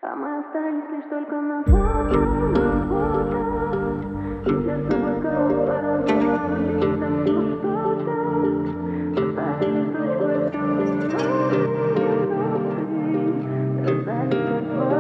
А мы остались лишь только на фото, на фото. И сердце блокало по-разному орбитами. Ну что так? Поставили точку, и все минуты раздались как два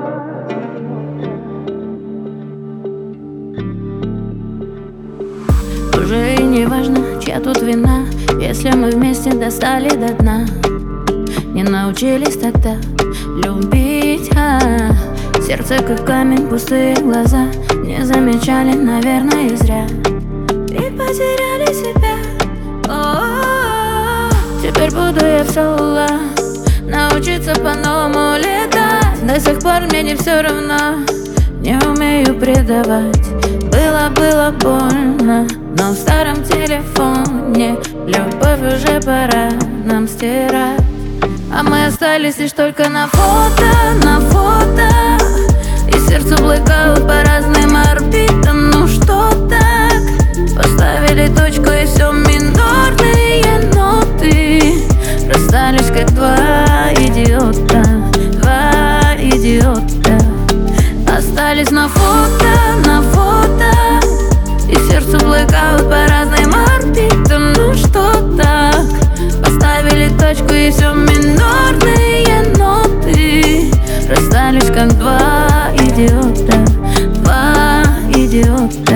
идиота. Уже и не важно, чья тут вина, если мы вместе достали до дна. Не научились тогда любить, сердце как камень, пустые глаза не замечали, наверное, и зря. И потеряли себя. Теперь буду я в соло, научиться по-новому летать. До сих пор мне не все равно, не умею предавать. Было больно, но в старом телефоне любовь уже пора нам стирать. А мы остались лишь только на фото, на фото. И сердце блэкаут по разным орбитам. Ну что так? Поставили точку, и все минорные ноты расстались как два идиота, два идиота. Остались на фото, на фото. И сердце блэкаут по разным орбитам. Ну что так? Поставили точку, и все минорные ноты расстались как два идиота, два идиота.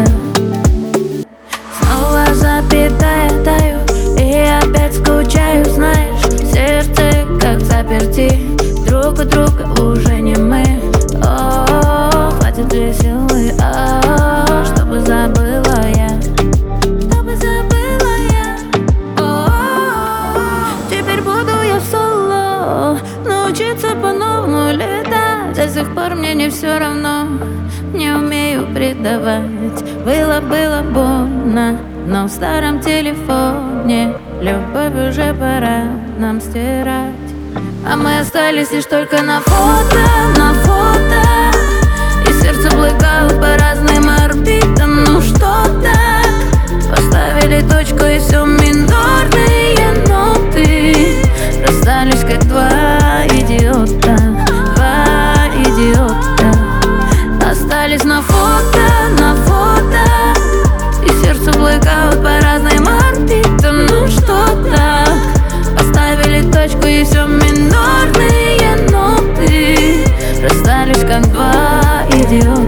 Снова запятая таю, и опять скучаю, знаешь. Сердце как заперти, друг у друга уже не мы. О, хватит ли силы, чтобы забыла я, чтобы забыла я. Теперь буду я в соло, научиться по-новому летать. До сих пор мне не все равно, не умею предавать. Было больно, но в старом телефоне любовь уже пора нам стирать. А мы остались лишь только на фото, на фото. И сердце блэкаут по разным орбитам. Ну что так? Поставили точку, и все минорные ноты расстались как два идиота, два идиота. Остались на фото, на фото. И сердце блэкаут по разным орбитам. Ну что так? Поставили точку, и все минорные ноты расстались как два идиота.